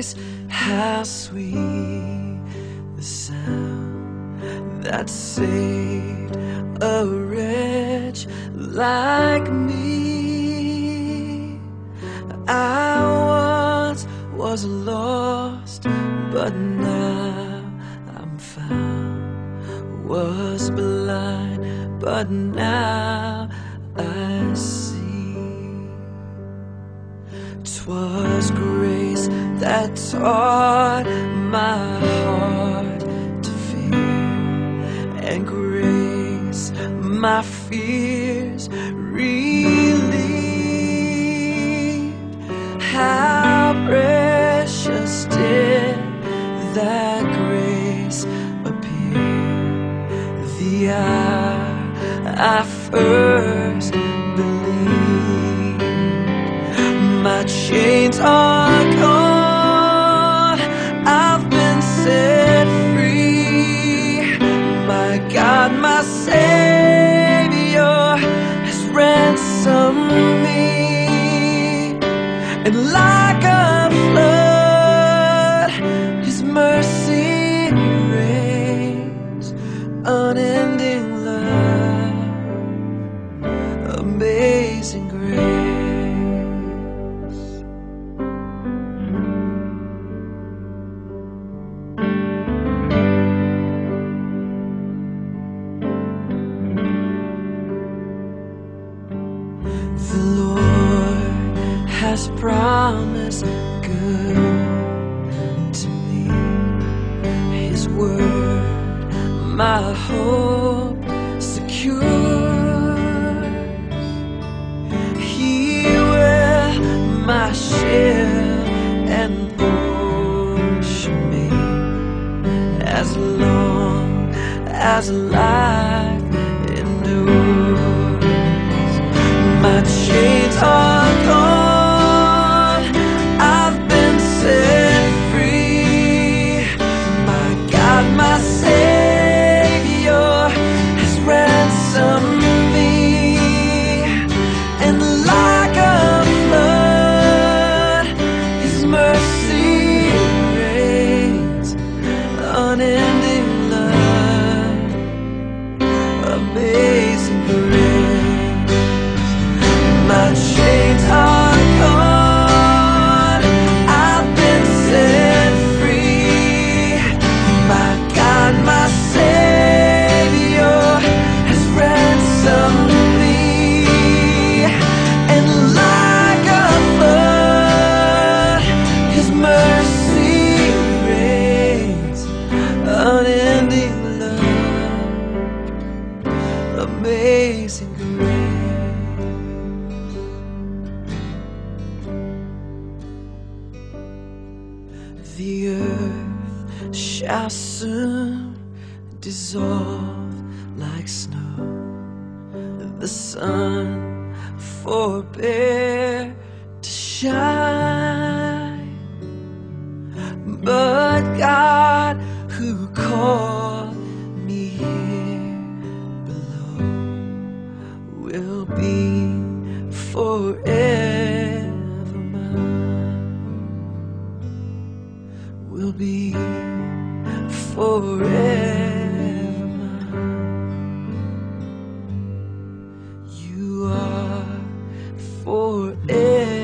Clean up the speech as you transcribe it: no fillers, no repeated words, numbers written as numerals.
grace, how sweet the sound that saved a wretch like me. I once was lost, but now I'm found. Was blind, but now I see. 'Twas grace that taught my heart to fear, and grace my fears relieved. How precious did that grace appear the hour I first believed. My chains are gone, I've been set free. My God, my Savior has ransomed me. And like a flood, His mercy reigns. Unending love, amazing grace. The Lord has promised good to me. His word, my hope secure. He will my shield and portion me, as long as life endures. My chains are gone, I've been set free. My God, my Savior has ransomed me. And like a flood, His mercy reigns. Unending love, amazing grace. My chains are gone, I've been set free. My God, my Savior has ransomed me. And like a flood, His mercy reigns. Unending love, amazing grace. The earth shall soon dissolve like snow. The sun forbear to shine, but God who called me here below will be forever mine. Will be forever mine. You are forever.